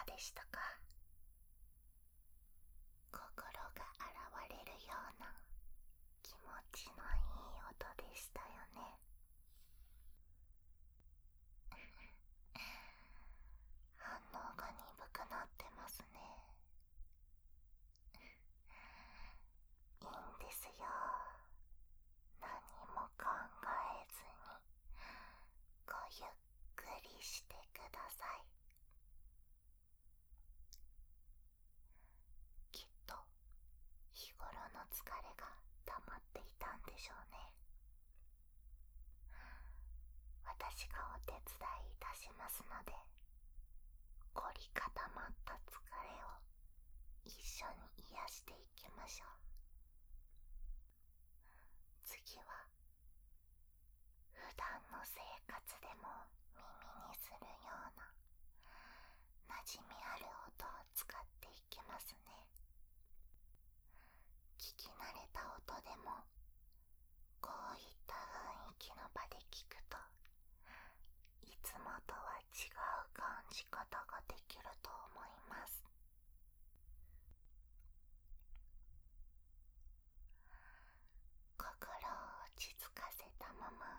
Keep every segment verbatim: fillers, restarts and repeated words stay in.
がでしたか？心が洗われるような気持ちのいい音でしたよね。反応が鈍くなってますね。いいんですよ。何も考えずにごゆっくりしてください。きっと日頃の疲れが溜まっていたんでしょうね。私がお手伝いいたしますので、凝り固まった疲れを一緒に癒していきましょう。次は普段の生活でも耳にするような馴染みある音を使っていきますね。聞き慣れた音でもこういった雰囲気の場で聞くと、いつもとは違う感じ方ができると思います。心を落ち着かせたまま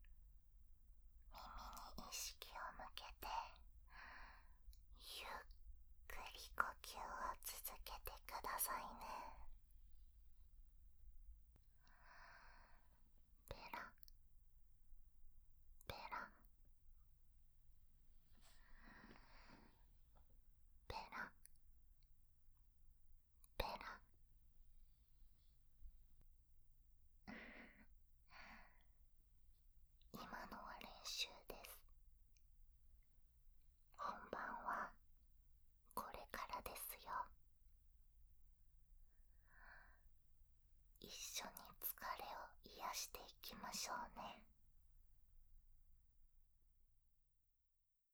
耳に意識を向けて、ゆっくり呼吸を続けてくださいね。ペラペラペラペラ。今のは練習です。本番はこれからですよ。一緒に疲れを癒していきましょうね。